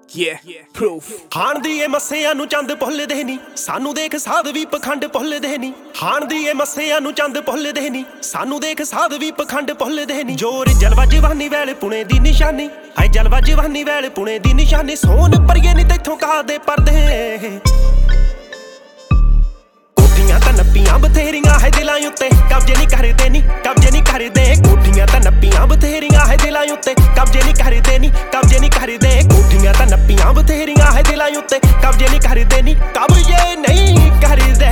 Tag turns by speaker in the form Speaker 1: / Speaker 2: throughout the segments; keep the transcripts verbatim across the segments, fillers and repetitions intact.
Speaker 1: Yeah, proof.
Speaker 2: ਹਾਣ ਦੀ ਏ ਮੱਸਿਆਂ ਨੂੰ ਚੰਦ ਭੁੱਲਦੇ ਨੀ, ਸਾਨੂੰ ਦੇਖ ਸਾਧ ਵੀ ਪਖੰਡ ਭੁੱਲਦੇ ਨੀ। ਹਾਣ ਦੀ ਏ ਮੱਸਿਆਂ ਨੂੰ ਚੰਦ ਭੁੱਲਦੇ ਨੀ, ਸਾਨੂੰ ਦੇਖ ਸਾਧ ਵੀ ਪਖੰਡ ਭੁੱਲਦੇ ਨੀ। ਜੋਰ ਜਲਵਾ ਜਵਾਨੀ ਵੇਲੇ ਪੁਣੇ ਦੀ ਨਿਸ਼ਾਨੀ, ਹਾਏ ਜਲਵਾ ਜਵਾਨੀ ਵੇਲੇ ਪੁਣੇ ਦੀ ਨਿਸ਼ਾਨੀ। ਸੋਨ ਪਰੀਏ ਨੀ ਤੈਥੋਂ ਕਾਹਦੇ ਪਰਦੇ, ਕੋਠੀਆਂ ਤਾਂ ਨੱਪੀਆਂ ਬਥੇਰੀਆਂ ਹੈ ਦਿਲਾਂ ਉੱਤੇ, ਕਬਜੇ ਨਹੀਂ ਕਰਦੇ ਨੀ, ਕਬਜੇ ਨਹੀਂ ਕਰਦੇ। ਕੋਠੀਆਂ ਤਾਂ ਨੱਪੀਆਂ ਬਥੇਰੀਆਂ ਹੈ ਦਿਲਾਂ ਉੱਤੇ, ਕਬਜੇ ਨਹੀਂ ਕਰਦੇ ਨੀ, ਕਬਜੇ ਨਹੀਂ ਕਰਦੇ। ਕੋਠੀਆਂ ਤਾਂ ਨੱਪੀਆਂ ਬਥੇਰੀਆਂ ਹੈ ਦਿਲਾਂ ਉੱਤੇ, ਕਬਜੇ ਨਹੀਂ ਕਰਦੇ ਨੀ, ਕਬਜੇ ਨਹੀਂ ਕਰਦੇ।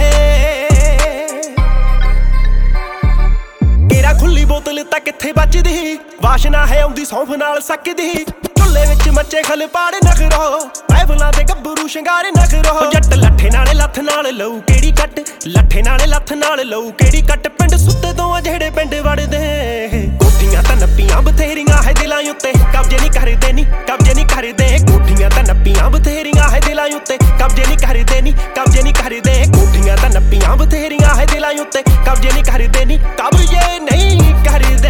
Speaker 2: ਕੇਰਾ ਖੁੱਲੀ ਬੋਤਲ ਤਾਂ ਕਿੱਥੇ ਬਚਦੀ, ਵਾਸ਼ਨਾ ਹੈ ਆਉਂਦੀ ਸੌਂਫ ਨਾਲ ਸਕਦੀ। ਝੁੱਲੇ ਵਿੱਚ ਮੱਚੇ ਖਲ ਪਾੜੇ ਨਖਰੋ, ਪੈਬਲਾਂ ਦੇ ਗੱਭਰੂ ਸ਼ਿੰਗਾਰੇ ਨਖਰੋ। ਜੱਟ ਲੱਠੇ ਨਾਲੇ ਲੱਥ ਨਾਲ ਲਊ ਕਿਹੜੀ ਕੱਟ, ਲੱਠੇ ਨਾਲੇ ਲੱਥ ਨਾਲ ਲਊ ਕਿਹੜੀ ਕੱਟ। ਪਿੰਡ ਸੁੱਤੇ ਤੋਂ ਆ ਜਿਹੜੇ ਪਿੰਡ ਵੜਦੇ, ਕੋਠੀਆਂ ਤਾਂ ਨੱਪੀਆਂ ਬਥੇਰੀਆਂ ਹੈ ਦਿਲਾਂ ਉੱਤੇ, ਕਬਜੇ ਨਹੀਂ ਕਰਦੇ ਨੀ, ਕਬਜੇ ਨਹੀਂ ਕਰਦੇ। ਕੋਠੀਆਂ ਤਾਂ ਨੱਪੀਆਂ ਬਥੇਰੀਆਂ ਹੈ ਦਿਲਾਂ ਉੱਤੇ, ਕਬਜੇ ਨਹੀਂ ਕਰਦੇ ਨੀ, ਕਬਜੇ ਨਹੀਂ ਕਰਦੇ। ਕੋਠੀਆਂ ਤਾਂ ਨੱਪੀਆਂ ਬਥੇਰੀਆਂ ਹੈ ਦਿਲਾਂ ਉੱਤੇ, ਕਬਜੇ ਨਹੀਂ ਕਰਦੇ ਨੀ, ਕਬਜੇ ਨਹੀਂ ਕਰਦੇ।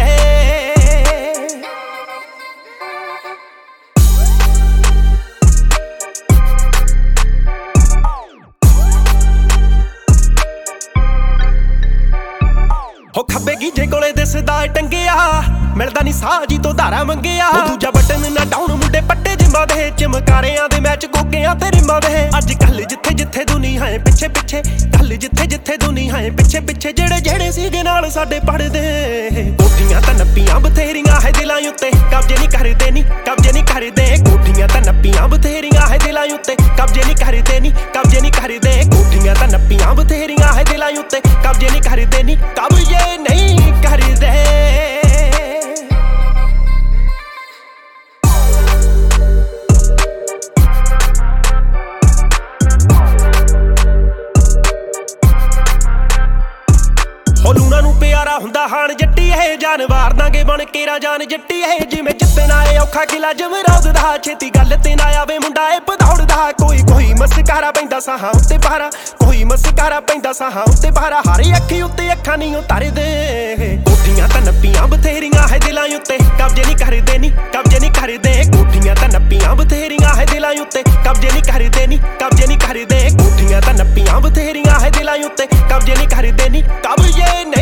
Speaker 2: ਹੋ ਖੱਬੇ ਗੀਜੇ ਕੋਲੇ ਦਿਸਦਾ ਟੰਗਿਆ, ਮਿਲਦਾ ਨੀ ਸਾਹ ਜੀ ਤੋਂ ਧਾਰਾ ਮੰਗਿਆ। ਉਹ ਦੂਜਾ ਬਟਨ ਨਾ ਡਾਊਨ ਮੁੰਡੇ ਪੱਟੇ ਜਿੰਮਾਂ ਦੇ, ਚਮਕਾਰਿਆਂ ਦੇ ਮੈਚ ਗੋਗਿਆਂ ਤੇ ਰਿਮਾਂ ਦੇ। ਅੱਜ ਕੱਲ ਜਿੱਥੇ ਜਿੱਥੇ ਦੁਨੀਆ ਹੈ ਪਿੱਛੇ ਪਿੱਛੇ, ਕੱਲ ਜਿੱਥੇ ਜਿੱਥੇ ਦੁਨੀਆ ਹੈ ਪਿੱਛੇ ਪਿੱਛੇ। ਜਿਹੜੇ ਜਿਹੜੇ ਸੀਗੇ ਨਾਲ ਸਾਡੇ ਪੜਦੇ, ਕੋਠੀਆਂ ਤਾਂ ਨੱਪੀਆਂ ਬਥੇਰੀਆਂ ਹੈ ਦਿਲਾਂ ਉੱਤੇ, ਕਬਜੇ ਨਹੀਂ ਕਰਦੇ ਨੀ, ਕਬਜੇ ਨਹੀਂ ਕਰਦੇ। ਕੋਠੀਆਂ ਤਾਂ ਨੱਪੀਆਂ ਬਥੇਰੀਆਂ ਹੈ ਦਿਲਾਂ ਉੱਤੇ, ਕਬਜੇ ਨਹੀਂ ਕਰਦੇ ਨੀ, ਕਬਜੇ ਨਹੀਂ ਕਰਦੇ। ਕੋਠੀਆਂ ਤਾਂ ਨੱਪੀਆਂ ਬਥੇਰੀਆਂ ਹੈ ਦਿਲਾਂ ਉੱਤੇ, ਕਬਜੇ ਨਹੀਂ ਕਰਦੇ ਨੀ, ਕਬਜੇ ਨਹੀਂ ਕਰਦੇ। ਲੂਣਾ ਨੂੰ ਪਿਆਰਾ ਹੁੰਦਾ ਹਾਣ ਜੱਟੀ, ਇਹ ਜਾਨ ਵਾਰ ਦਾਂਗੇ ਬਣ ਕੇ ਰਾਜਾਨ ਜੱਟੀ। ਇਹ ਜਿਵੇਂ ਜਿੱਤਣਾ ਏ ਔਖਾ ਕਿਲਾ ਜਮਰੌਦ ਦਾ, ਛੇਤੀ ਗੱਲ ਤੇ ਨਾ ਆਵੇ ਮੁੰਡਾ ਏ ਭਦੌੜਦਾ। ਕੋਈ ਕੋਈ ਮਸਕਾਰਾ ਪੈਂਦਾ ਸਾਹਾਂ ਉੱਤੇ ਪਾਰਾ, ਕੋਈ ਮਸਕਾਰਾ ਪੈਂਦਾ ਸਾਹਾਂ ਉੱਤੇ ਪਾਰਾ। ਹਰ ਅੱਖੀ ਉੱਤੇ ਅੱਖਾਂ ਨਹੀਂ ਉਤਾਰਦੇ, ਕੋਠੀਆਂ ਤਾਂ ਨੱਪੀਆਂ ਬਥੇਰੀਆਂ ਹੈ ਦਿਲਾਂ ਉੱਤੇ, ਕਬਜੇ ਨਹੀਂ ਕਰਦੇ ਨੀ, ਕਬਜੇ ਨਹੀਂ ਕਰਦੇ। ਕੋਠੀਆਂ ਤਾਂ ਨੱਪੀਆਂ ਬਥੇਰੀਆਂ ਹੈ ਦਿਲਾਂ ਉੱਤੇ, ਕਬਜੇ ਨਹੀਂ ਕਰਦੇ ਨੀ, ਕਬਜੇ ਨਹੀਂ ਕਰਦੇ। ਕੋਠੀਆਂ ਤਾਂ ਨੱਪੀਆਂ ਬਥੇਰੀਆਂ ਹੈ ਦਿਲਾਂ ਉੱਤੇ, ਕਬਜੇ ਨਹੀਂ ਕਰਦੇ ਨੀ, ਕਬਜੇ ਨਹੀਂ।